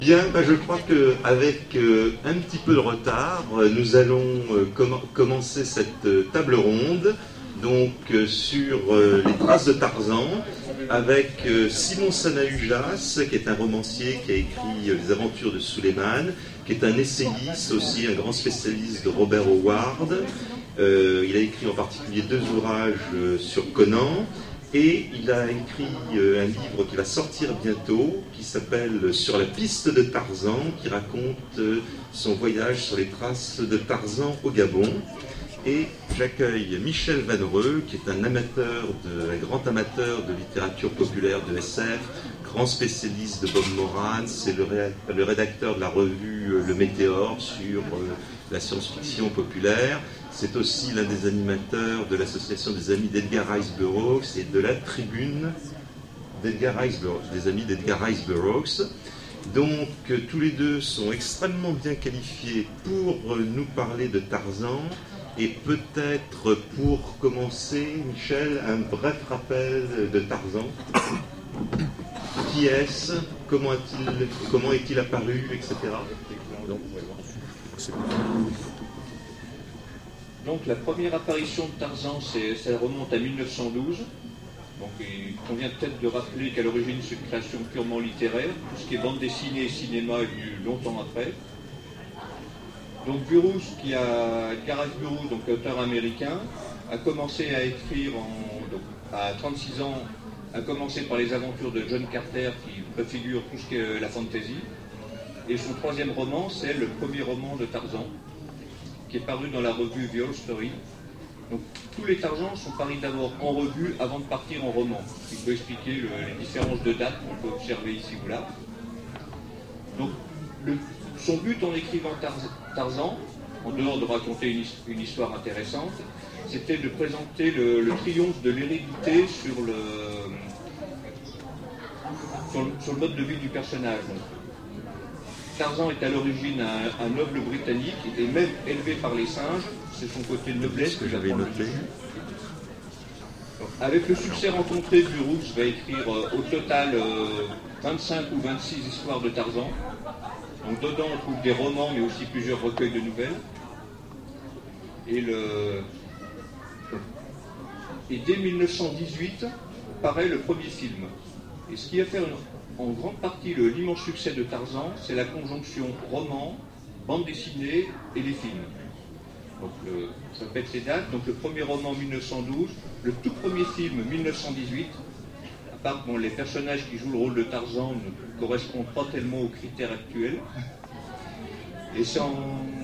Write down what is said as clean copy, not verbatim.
Bien, je crois qu'avec un petit peu de retard, nous allons commencer cette table ronde donc sur les traces de Tarzan avec Simon Sanahujas, qui est un romancier qui a écrit Les Aventures de Suleiman, qui est un essayiste aussi, un grand spécialiste de Robert Howard. Il a écrit en particulier 2 ouvrages sur Conan. Et il a écrit un livre qui va sortir bientôt, qui s'appelle Sur la piste de Tarzan, qui raconte son voyage sur les traces de Tarzan au Gabon. Et j'accueille Michel Vannereux, qui est un grand amateur de littérature populaire de SF, grand spécialiste de Bob Moran, c'est le rédacteur de la revue Le Météore sur la science-fiction populaire. C'est aussi l'un des animateurs de l'association des amis d'Edgar Rice Burroughs et de la tribune d'Edgar Rice Burroughs, des amis d'Edgar Rice Burroughs. Donc tous les deux sont extrêmement bien qualifiés pour nous parler de Tarzan. Et peut-être pour commencer, Michel, un bref rappel de Tarzan. Qui est-ce? Comment est-il apparu, etc. Donc la première apparition de Tarzan, ça remonte à 1912. Donc il convient peut-être de rappeler qu'à l'origine c'est une création purement littéraire. Tout ce qui est bande dessinée et cinéma est venu longtemps après. Donc Burroughs, Edgar Rice Burroughs, donc auteur américain, a commencé à écrire à 36 ans, a commencé par les aventures de John Carter qui préfigure tout ce qui est la fantasy. Et son 3e roman, c'est le premier roman de Tarzan, qui est paru dans la revue The All Story. Donc tous les Tarzans sont parus d'abord en revue avant de partir en roman, ce qui peut expliquer les différences de date qu'on peut observer ici ou là. Donc son but en écrivant Tarzan, en dehors de raconter une histoire intéressante, c'était de présenter le triomphe de l'hérédité sur le mode de vie du personnage. Tarzan est à l'origine un noble britannique, et même élevé par les singes, c'est son côté de noblesse que j'avais noté. Avec le succès rencontré, Burroughs va écrire au total 25 ou 26 histoires de Tarzan. Donc dedans on trouve des romans mais aussi plusieurs recueils de nouvelles. Et dès 1918 paraît le premier film. Et ce qui a fait en grande partie l'immense succès de Tarzan, c'est la conjonction roman, bande dessinée et les films. Donc je répète les dates. Donc le premier roman 1912, le tout premier film 1918. À part les personnages qui jouent le rôle de Tarzan ne correspondent pas tellement aux critères actuels. Et c'est en